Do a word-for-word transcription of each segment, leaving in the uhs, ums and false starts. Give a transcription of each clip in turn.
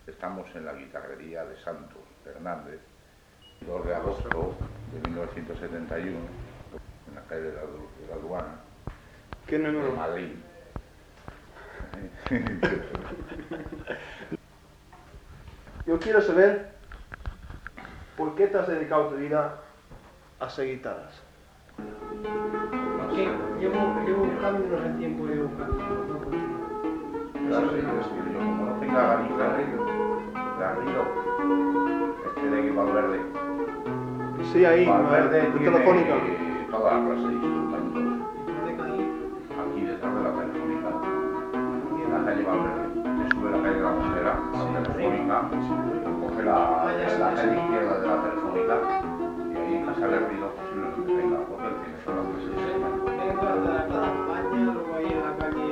Estamos en la guitarrería de Santos Hernández, dos de agosto de mil novecientos setenta y uno, en la calle de la, de la Aduana, ¿Qué número? de Madrid. Yo quiero saber por qué te has dedicado tu vida a hacer guitarras. Porque llevo, llevo buscando hace tiempo, llevo buscando. Claro, sí, es que yo como no tenga Garrido, Garrido, este de aquí Valverde, Sí, ahí, Valverde la tiene telefónica. toda la clase de instrumentos Discoteca ahí. aquí detrás de la telefónica, en la calle Valverde. Se sube la calle de la Mosquera, la telefónica, coge la, la calle izquierda de la telefónica y ahí en Casa de Rido posiblemente tenga, porque él tiene toda la clase de instrumentos. Tengo la de la Plaza España, luego ahí en la calle.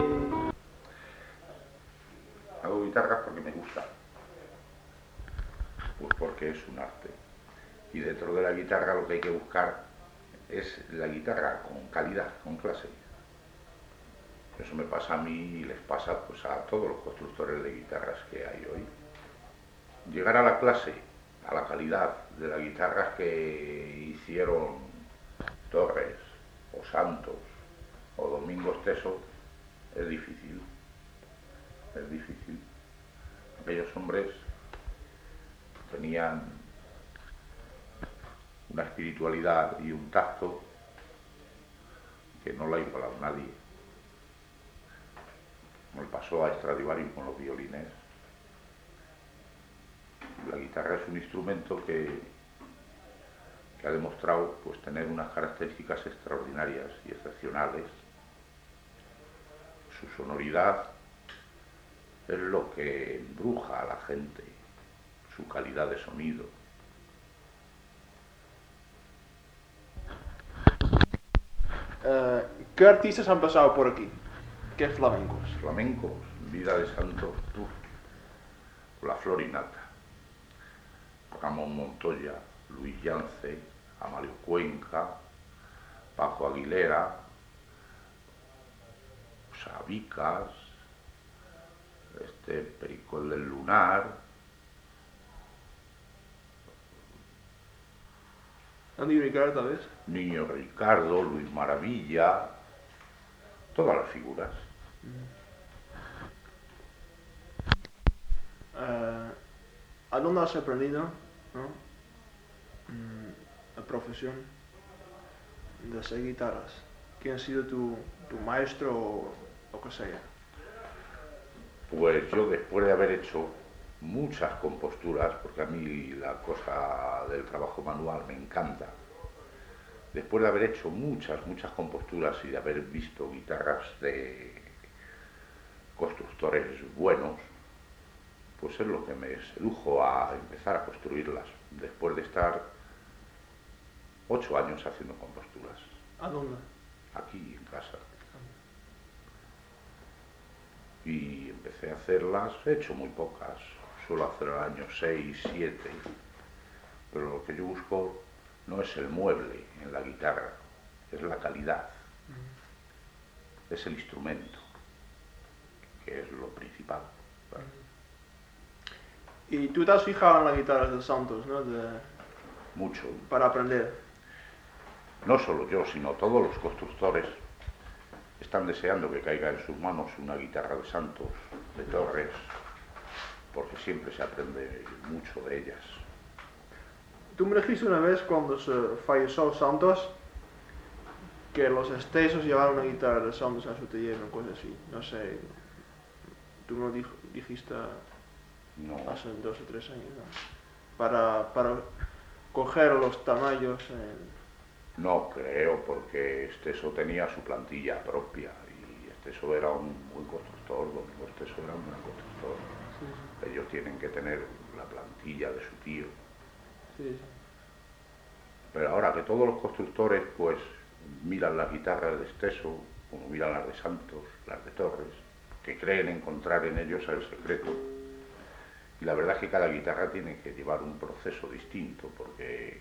Hago guitarras porque me gusta, pues porque es un arte. Y dentro de la guitarra lo que hay que buscar es la guitarra con calidad, con clase. Eso me pasa a mí y les pasa pues a todos los constructores de guitarras que hay hoy. Llegar a la clase, a la calidad de las guitarras que hicieron Torres, o Santos, o Domingo Esteso, es difícil. Es difícil. Aquellos hombres tenían una espiritualidad y un tacto que no la ha igualado nadie. Como le pasó a Stradivari con los violines. La guitarra es un instrumento que, que ha demostrado pues, tener unas características extraordinarias y excepcionales. Su sonoridad es lo que embruja a la gente, su calidad de sonido. Uh, ¿Qué artistas han pasado por aquí? ¿Qué flamencos? Flamencos, Vida de Santos, uf, La Florinata, Ramón Montoya, Luis Yance, Amalio Cuenca, Paco Aguilera, Sabicas, este Pericol del Lunar. Andy Ricardo, tal vez. Niño Ricardo, Luis Maravilla, todas las figuras. Uh, ¿A dónde has aprendido, ¿no? mm, la profesión de hacer guitarras? ¿Quién ha sido tu, tu maestro o lo que sea? Pues yo después de haber hecho muchas composturas, porque a mí la cosa del trabajo manual me encanta, después de haber hecho muchas, muchas composturas y de haber visto guitarras de constructores buenos, pues es lo que me sedujo a empezar a construirlas, después de estar ocho años haciendo composturas. ¿A dónde? Aquí en casa. Y empecé a hacerlas, he hecho muy pocas, suelo hacer al año seis, siete, pero lo que yo busco no es el mueble en la guitarra, es la calidad, mm. es el instrumento, que es lo principal. ¿Vale? Y tú te has fijado en las guitarras de Santos, ¿no? De... Mucho. Para aprender. No solo yo, sino todos los constructores están deseando que caiga en sus manos una guitarra de Santos, de Torres, porque siempre se aprende mucho de ellas. Tú me dijiste una vez cuando se falleció Santos que los Estesos llevaron una guitarra de Santos a su taller, una cosa así. No sé, tú me lo dij, dijiste no. hace dos o tres años, ¿no? Para, para coger los tamaños en... No creo, porque Esteso tenía su plantilla propia y Esteso era un buen constructor, Domingo Esteso era un buen constructor. Sí, sí. Ellos tienen que tener la plantilla de su tío. Sí, sí. Pero ahora que todos los constructores pues miran las guitarras de Esteso, como miran las de Santos, las de Torres, que creen encontrar en ellos el secreto. Y la verdad es que cada guitarra tiene que llevar un proceso distinto, porque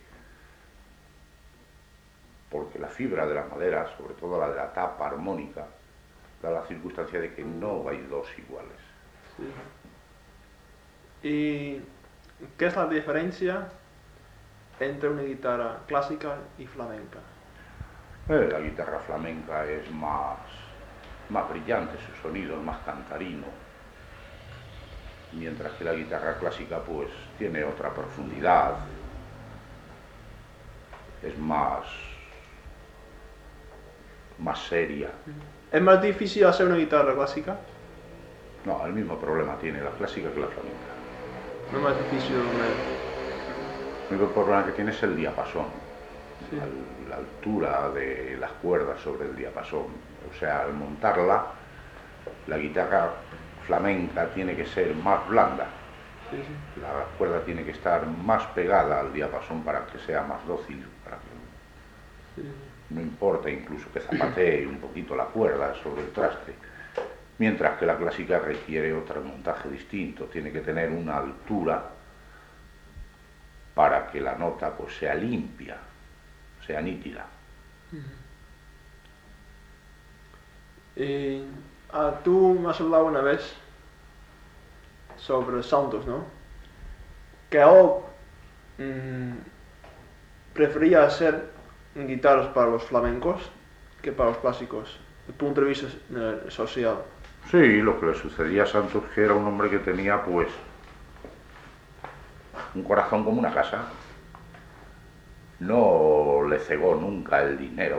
porque la fibra de la madera, sobre todo la de la tapa armónica, da la circunstancia de que no hay dos iguales. Sí. ¿Y qué es la diferencia entre una guitarra clásica y flamenca? Eh, la guitarra flamenca es más, más brillante, su sonido es más cantarino, mientras que la guitarra clásica pues tiene otra profundidad, es más, más seria. ¿Es más difícil hacer una guitarra clásica? No, el mismo problema tiene la clásica que la flamenca. No es más difícil. El único problema que tiene es el diapasón, Sí. la, la altura de las cuerdas sobre el diapasón. O sea, al montarla, la guitarra flamenca tiene que ser más blanda. Sí, sí. La cuerda tiene que estar más pegada al diapasón para que sea más dócil, para que Sí. no importa incluso que zapatee un poquito la cuerda sobre el traste. Mientras que la clásica requiere otro montaje distinto, tiene que tener una altura para que la nota pues sea limpia, sea nítida. Y, ah, tú me has hablado una vez sobre Santos, ¿no? Que él mm, prefería hacer guitarras para los flamencos que para los clásicos, desde el punto de vista eh, social. Sí, lo que le sucedía a Santos que era un hombre que tenía pues un corazón como una casa. No le cegó nunca el dinero,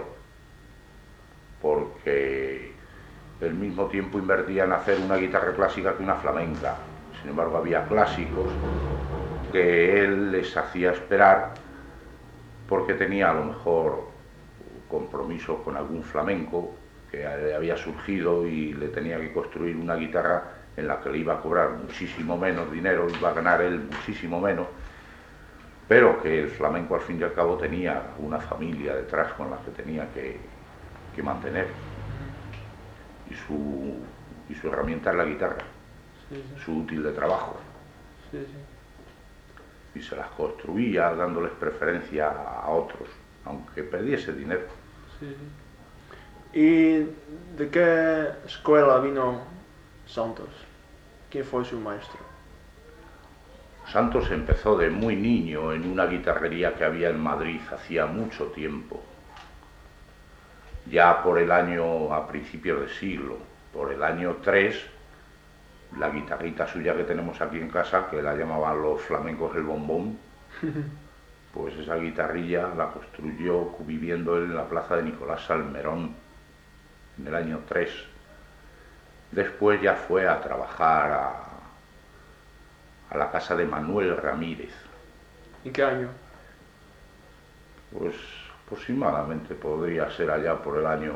porque al mismo tiempo invertía en hacer una guitarra clásica que una flamenca. Sin embargo, había clásicos que él les hacía esperar porque tenía a lo mejor compromiso con algún flamenco que le había surgido y le tenía que construir una guitarra en la que le iba a cobrar muchísimo menos dinero, iba a ganar él muchísimo menos, pero que el flamenco al fin y al cabo tenía una familia detrás con la que tenía que, que mantener, y su, y su herramienta es la guitarra, Sí, sí. su útil de trabajo, Sí, sí. y se las construía dándoles preferencia a otros, aunque perdiese dinero. Sí, sí. ¿Y de qué escuela vino Santos? ¿Quién fue su maestro? Santos empezó de muy niño en una guitarrería que había en Madrid hacía mucho tiempo. Ya por el año, a principios de siglo, por el año tres, la guitarrita suya que tenemos aquí en casa, que la llamaban los flamencos el bombón, pues esa guitarrilla la construyó viviendo él en la plaza de Nicolás Salmerón en el año tres. Después ya fue a trabajar a, a la casa de Manuel Ramírez. ¿En qué año? Pues aproximadamente podría ser allá por el año,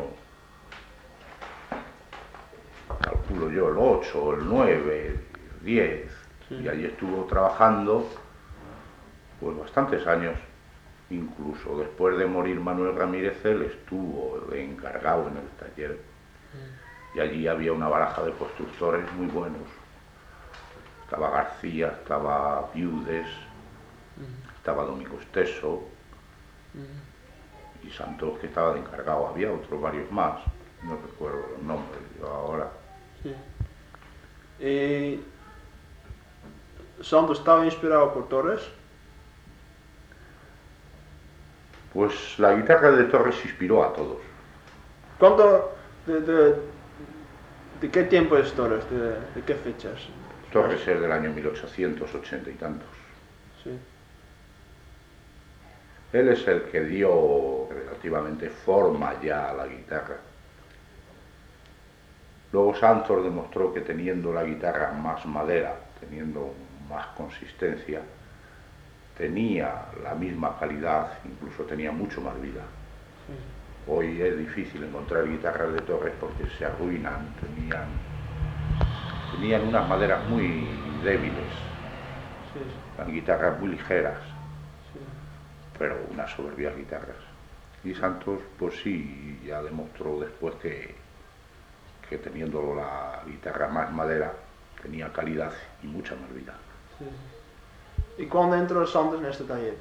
calculo yo, el ocho, el nueve, el diez, sí. Y allí estuvo trabajando pues bastantes años. Incluso después de morir Manuel Ramírez, él estuvo de encargado en el taller. Mm. Y allí había una baraja de constructores muy buenos. Estaba García, estaba Viudes, mm. estaba Domingo Esteso, mm. y Santos, que estaba de encargado. Había otros varios más, no recuerdo los nombres yo ahora. Sí. ¿Y Santos estaba inspirado por Torres? Pues la guitarra de Torres inspiró a todos. ¿Cuándo, de, de, de qué tiempo es Torres? ¿De, de qué fechas? Torres es del año mil ochocientos ochenta y tantos. Sí. Él es el que dio relativamente forma ya a la guitarra. Luego Santos demostró que teniendo la guitarra más madera, teniendo más consistencia, tenía la misma calidad, incluso tenía mucho más vida. Sí. Hoy es difícil encontrar guitarras de Torres porque se arruinan, tenían, tenían unas maderas muy débiles, sí. Eran guitarras muy ligeras, sí. Pero unas soberbias guitarras. Y Santos, pues sí, ya demostró después que, que teniendo la guitarra más madera, tenía calidad y mucha más vida. Sí. ¿Y cuándo entró Santos en este taller?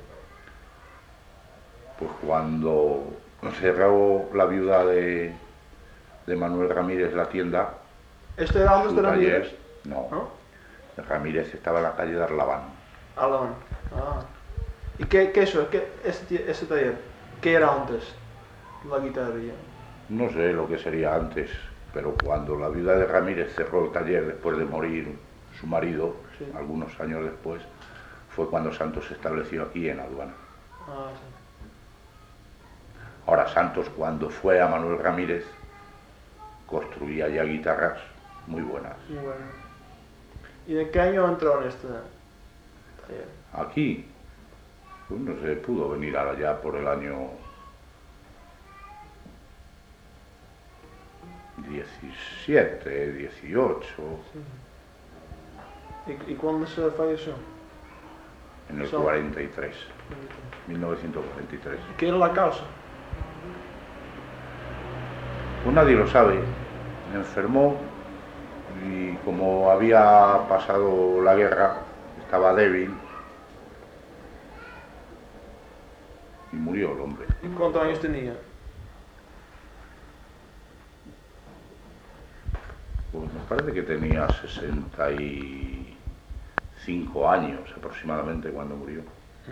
Pues cuando cerró la viuda de, de Manuel Ramírez la tienda. ¿Este era antes de taller, Ramírez? No. ¿No? Ramírez estaba en la calle de Arlabán. Arlabán. Ah. ¿Y qué, qué eso? ¿Qué, ese, ese taller? ¿Qué era antes? La guitarrería. No sé lo que sería antes, pero cuando la viuda de Ramírez cerró el taller después de morir su marido, sí, algunos años después, fue cuando Santos se estableció aquí en Aduana. Ah, sí. Ahora Santos, cuando fue a Manuel Ramírez, construía ya guitarras muy buenas. Muy bueno. ¿Y de qué año entró en este taller? Aquí, pues no sé, pudo venir allá por el año diecisiete, dieciocho. Sí. ¿Y, ¿Y cuándo se falleció? En el cuarenta y tres, mil novecientos cuarenta y tres. ¿Qué era la causa? Pues nadie lo sabe. Enfermó y como había pasado la guerra, estaba débil y murió el hombre. ¿Y cuántos años tenía? Pues me parece que tenía sesenta y cinco años aproximadamente cuando murió.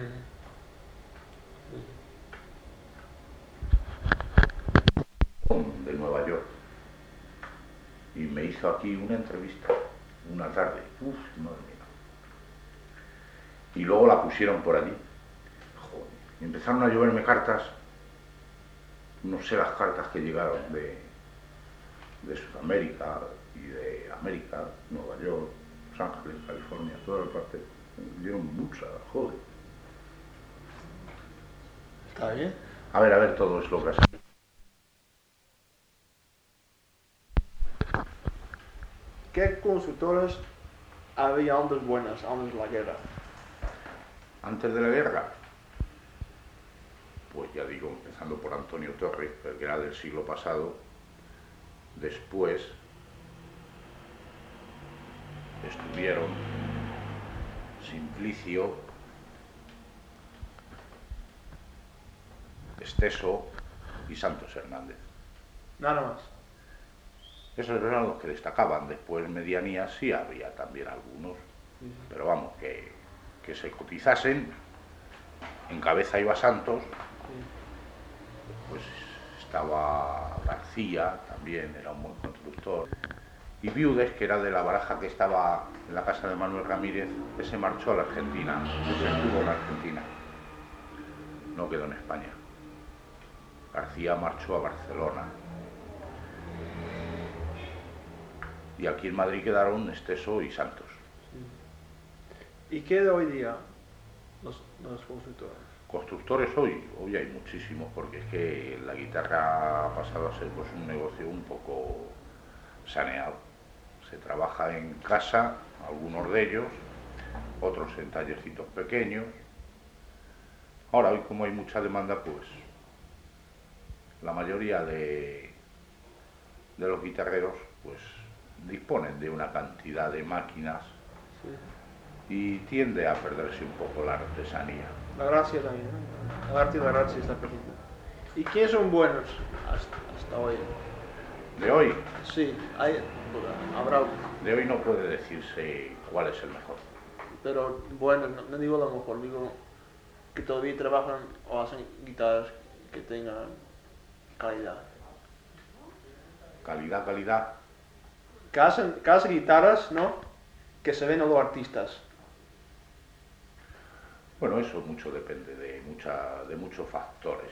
Mm. De Nueva York. Y me hizo aquí una entrevista, una tarde. Uf, madre mía. Y luego la pusieron por allí. Joder. Y empezaron a lloverme cartas. No sé las cartas que llegaron de, de Sudamérica y de América, Nueva York, Los Ángeles, California, toda la parte. Me dieron muchas, joder. Está bien. A ver, a ver, todo es lo que ha sido. ¿Qué consultores había antes buenas, antes de la guerra? Antes de la guerra, pues ya digo, empezando por Antonio Torre, que era del siglo pasado. Después estuvieron Simplicio, Esteso y Santos Hernández. Nada más. Esos eran los que destacaban. Después Medianías sí había también algunos, sí, pero vamos, que, que se cotizasen. En cabeza iba Santos, sí, pues estaba García, también era un buen constructor, y Viudes, que era de la baraja que estaba en la casa de Manuel Ramírez, ese marchó a la Argentina, ese estuvo en la Argentina, no quedó en España. García marchó a Barcelona. Y aquí en Madrid quedaron Esteso y Santos. Sí. ¿Y qué de hoy día los, los constructores? Constructores hoy, hoy hay muchísimos, porque es que la guitarra ha pasado a ser pues un negocio un poco saneado. Se trabaja en casa, algunos de ellos, otros en tallercitos pequeños. Ahora, hoy como hay mucha demanda, pues la mayoría de, de los guitarreros pues disponen de una cantidad de máquinas, sí, y tiende a perderse un poco la artesanía. La gracia también, ¿no? La arte y la gracia está perdiendo. ¿Y quiénes son buenos hasta, hasta hoy? ¿De hoy? Sí, hay, habrá... De hoy no puede decirse cuál es el mejor. Pero bueno, no, no digo lo mejor, digo que todavía trabajan o hacen guitarras que tengan calidad. Calidad, calidad. Que hacen, que hacen guitarras, ¿no? Que se ven a los artistas. Bueno, eso mucho depende de, mucha, de muchos factores.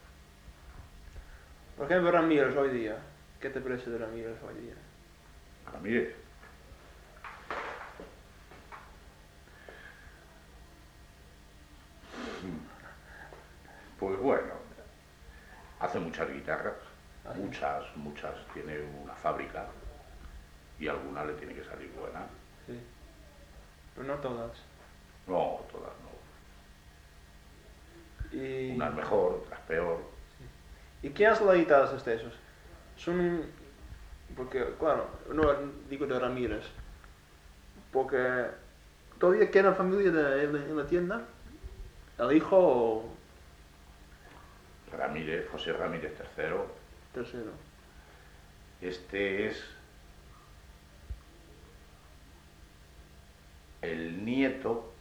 Por ejemplo, Ramírez hoy día. ¿Qué te parece de Ramírez hoy día? Ramírez. Pues bueno, hace muchas guitarras, ¿ah, muchas, muchas, tiene una fábrica y alguna le tiene que salir buena. Sí, pero no todas. No, todas no. Y... unas mejor, otras peor. Sí. ¿Y qué hace las guitarras Estesos? Son, porque claro, no digo de Ramírez, porque todavía queda familia de, en, en la tienda, el hijo o... Ramírez, José Ramírez tercero. Tercero. Este es el nieto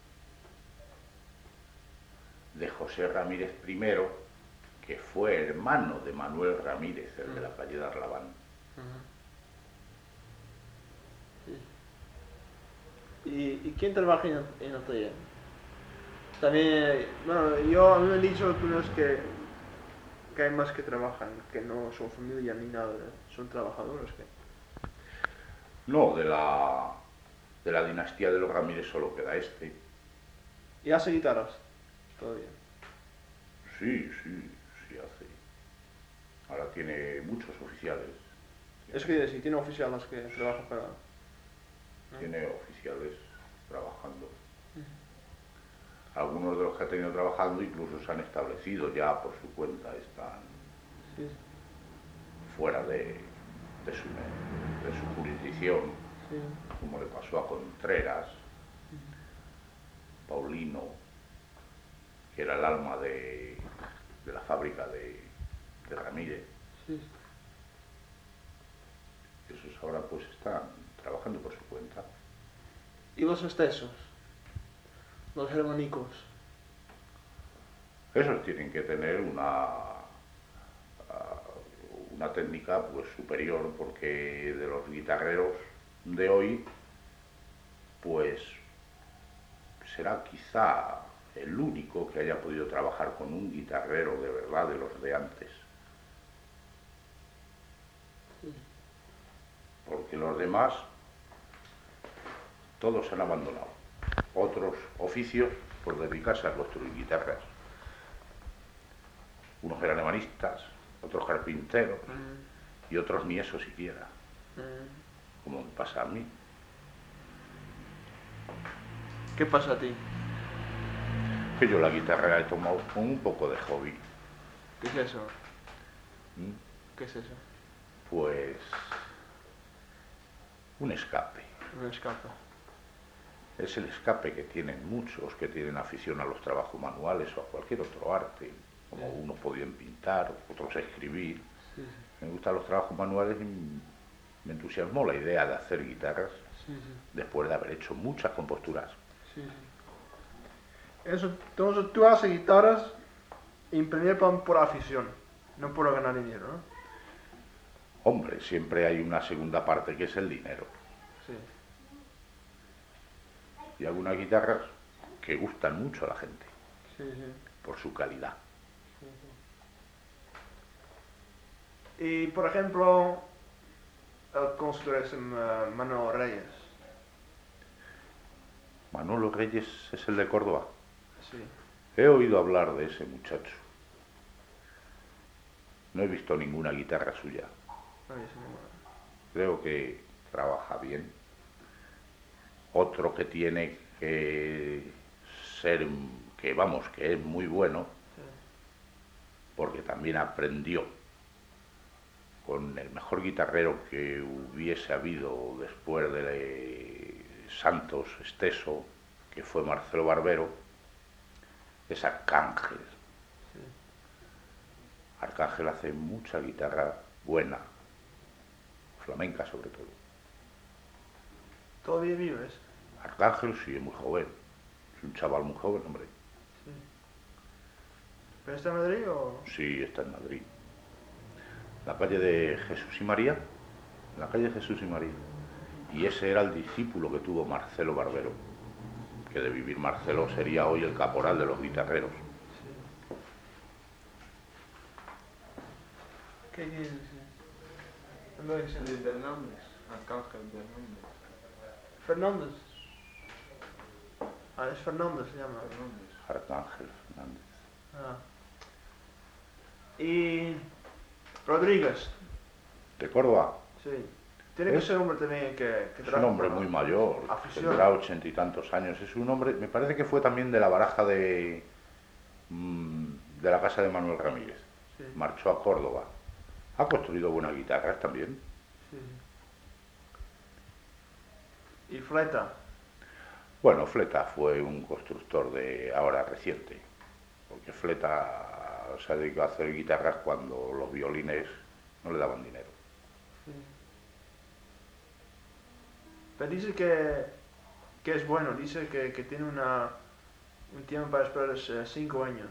de José Ramírez primero, que fue hermano de Manuel Ramírez, el de la calle de Arlabán. Sí. ¿Y, ¿Y quién trabaja en, en el taller? También, bueno, yo, a mí me han dicho algunos que, que hay más que trabajan, que no son familia ni nada, son trabajadores. Que... No, de la, de la dinastía de los Ramírez solo queda este. ¿Y hace guitarras? Todavía. Sí, sí, sí hace. Ahora tiene muchos oficiales. Eso quiere decir, tiene oficiales que trabajan para... ¿no? Tiene oficiales trabajando. Algunos de los que ha tenido trabajando incluso se han establecido ya por su cuenta, están Sí. fuera de, de, su, de su jurisdicción, Sí. como le pasó a Contreras, Paulino, que era el alma de, de la fábrica de, de Ramírez. Sí. Esos ahora pues están trabajando por su cuenta. ¿Y los estesos? Los germánicos. Esos tienen que tener una, una técnica pues superior, porque de los guitarreros de hoy pues será quizá el único que haya podido trabajar con un guitarrero de verdad de los de antes. Porque los demás todos se han abandonado otros oficios por dedicarse a construir guitarras. Unos eran ebanistas, otros carpinteros mm. y otros ni eso siquiera, mm. como me pasa a mí. ¿Qué pasa a ti? Que yo la guitarra la he tomado con un poco de hobby. ¿Qué es eso? ¿Mm? ¿Qué es eso? Pues un escape. Un escape. Es el escape que tienen muchos que tienen afición a los trabajos manuales o a cualquier otro arte, como sí. Unos podían pintar, otros escribir. Sí, sí. Me gustan los trabajos manuales y me entusiasmó la idea de hacer guitarras sí, sí. después de haber hecho muchas composturas. Sí, sí. Eso, entonces tú haces guitarras en primer plan por afición, no por ganar dinero, ¿no? Hombre, siempre hay una segunda parte que es el dinero. Sí. Y algunas guitarras que gustan mucho a la gente, sí, sí. por su calidad. Sí, sí. Y por ejemplo, el constructor es uh, Manolo Reyes. Manolo Reyes es el de Córdoba. Sí. He oído hablar de ese muchacho. No he visto ninguna guitarra suya. No, sí, no. Creo que trabaja bien. Otro que tiene que ser, que vamos, que es muy bueno, sí. porque también aprendió con el mejor guitarrero que hubiese habido después de Santos Esteso, que fue Marcelo Barbero, es Arcángel. Sí. Arcángel hace mucha guitarra buena, flamenca sobre todo. ¿Todavía vives? Arcángel sí, es muy joven. Es un chaval muy joven, hombre. Sí. ¿Pero está en Madrid o...? Sí, está en Madrid. La calle de Jesús y María. La calle de Jesús y María. Y ese era el discípulo que tuvo Marcelo Barbero. Que de vivir Marcelo sería hoy el caporal de los guitarreros. Sí. ¿Qué es ese? ¿Dónde es ese? De Hernández. Arcángel de Hernández. Fernández. Ah, es Fernández se llama. Fernández. Arcángel Fernández. Ah. Y Rodríguez. ¿De Córdoba? Sí. Tiene que ¿Es? ser un hombre también que, que es un hombre muy mayor, afición. Tendrá ochenta y tantos años. Es un hombre, me parece que fue también de la baraja de, mmm, de la casa de Manuel Ramírez. Sí. Marchó a Córdoba. Ha construido buenas guitarras también. Sí. ¿Y Fleta? Bueno, Fleta fue un constructor de ahora reciente, porque Fleta se ha dedicado a hacer guitarras cuando los violines no le daban dinero. Sí. Pero dice que que es bueno, dice que, que tiene una, un tiempo para esperar de cinco años.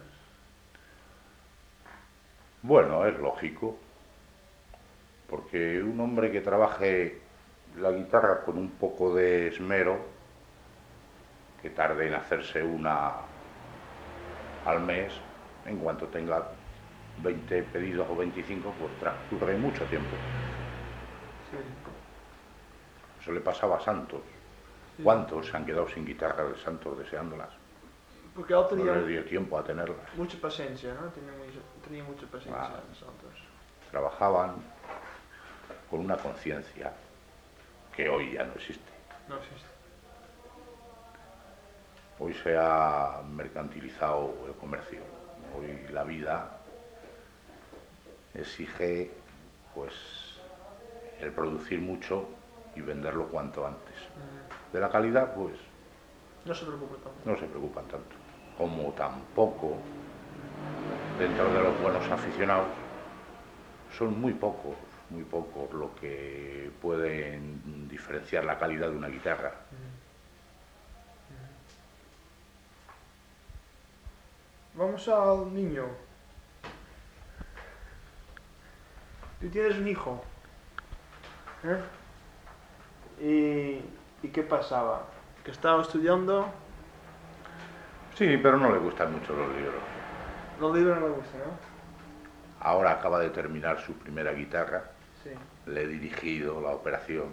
Bueno, es lógico, porque un hombre que trabaje la guitarra con un poco de esmero, que tarde en hacerse una al mes, en cuanto tenga veinte pedidos o veinticinco, pues transcurre mucho tiempo. Sí. Eso le pasaba a Santos. Sí. ¿Cuántos se han quedado sin guitarra de Santos deseándolas? Porque él No tenía les dio tiempo a tenerlas. mucha paciencia, ¿no? Tenía, muy, tenía mucha paciencia Ah. en Santos. Trabajaban con una conciencia que hoy ya no existe. No existe. Hoy se ha mercantilizado el comercio. Hoy la vida exige, pues, el producir mucho y venderlo cuanto antes. Mm. De la calidad, pues, No se preocupe tanto. no se preocupan tanto. Como tampoco, dentro de los buenos aficionados, son muy pocos, muy pocos lo que pueden diferenciar la calidad de una guitarra. Vamos al niño. Tú tienes un hijo. ¿Eh? ¿Y, ¿Y qué pasaba? Que estaba estudiando, Sí, pero no le gustan mucho los libros. los libros no le gustan, ¿no? Ahora acaba de terminar su primera guitarra, Sí. le he dirigido la operación,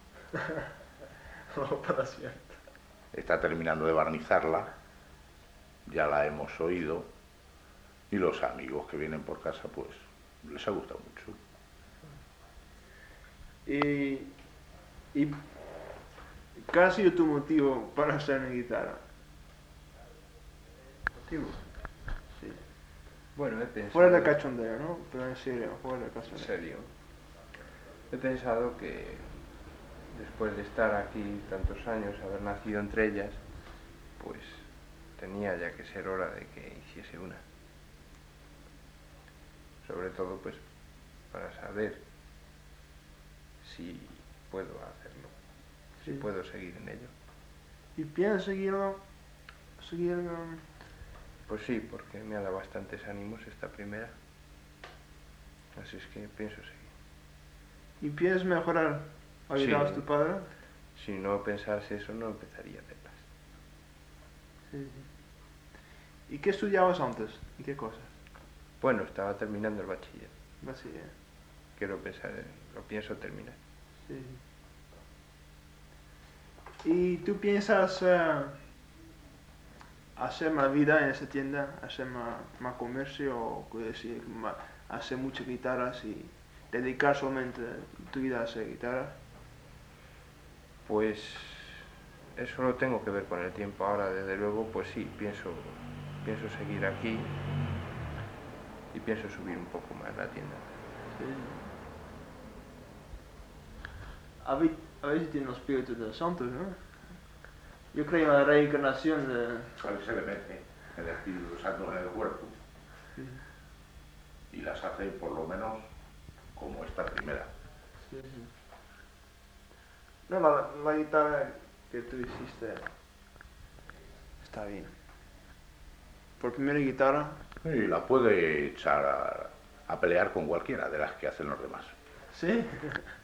La operación. está terminando de barnizarla, ya la hemos oído, y los amigos que vienen por casa, pues, les ha gustado mucho. Y, y ¿qué ha sido tu motivo para hacer una guitarra? Motivo. Sí. Bueno, he pensado... Fuera de cachondeo, ¿no? Pero en serio, fuera de En cachondeo. serio. He pensado que después de estar aquí tantos años, haber nacido entre ellas, pues tenía ya que ser hora de que hiciese una. Sobre todo, pues, para saber si puedo hacerlo, si Sí. puedo seguir en ello. ¿Y piensas seguirlo? Seguir, um, Pues sí, porque me ha dado bastantes ánimos esta primera. Así es que pienso seguir. ¿Y piensas mejorar? ¿Ayudar Sí. a tu padre? Si no pensase eso, no empezaría a hacerlas. Sí. ¿Y qué estudiabas antes? ¿Y qué cosas? Bueno, estaba terminando el bachiller. Así, ¿eh? Quiero pensar, en- lo pienso terminar. Sí. ¿Y tú piensas eh, hacer más vida en esa tienda? ¿Hacer más, más comercio? ¿O quiero decir, más- hacer muchas guitarras y dedicar solamente tu vida a hacer guitarras? Pues eso lo tengo que ver con el tiempo. Ahora, desde luego, pues sí, pienso, pienso seguir aquí y pienso subir un poco más la tienda. Sí. A ver, a ver si tiene los espíritus de los santos, ¿no? Yo creo en la reencarnación de... A él se le mete el Espíritu Santo en el cuerpo y las hace por lo menos como esta primera. Sí, sí. No, la, la guitarra que tú hiciste está bien. Por primera guitarra, Y la puede echar a, a pelear con cualquiera de las que hacen los demás. sí.